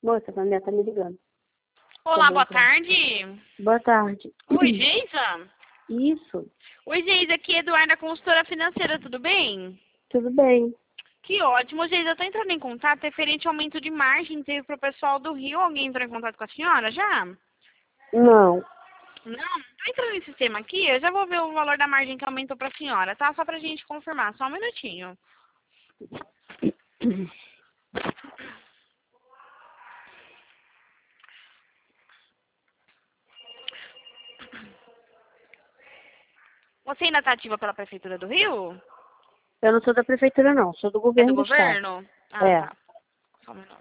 Moça, a minha tá me ligando. Olá, boa tarde. Boa tarde. Oi, Geisa? Isso, Oi, Geisa, aqui é Eduarda, consultora financeira, tudo bem? tudo bem. Que ótimo, Geisa, eu tô entrando em contato referente ao aumento de margem, teve pro pessoal do Rio, alguém entrou em contato com a senhora já? Não. Não, tô entrando em sistema aqui, eu já vou ver o valor da margem que aumentou pra senhora, tá? Só pra gente confirmar, só um minutinho. Você ainda tá ativa pela Prefeitura do Rio? Eu não sou da prefeitura, não. Sou do É do governo do estado. governo? Ah, É. tá. Só um minuto.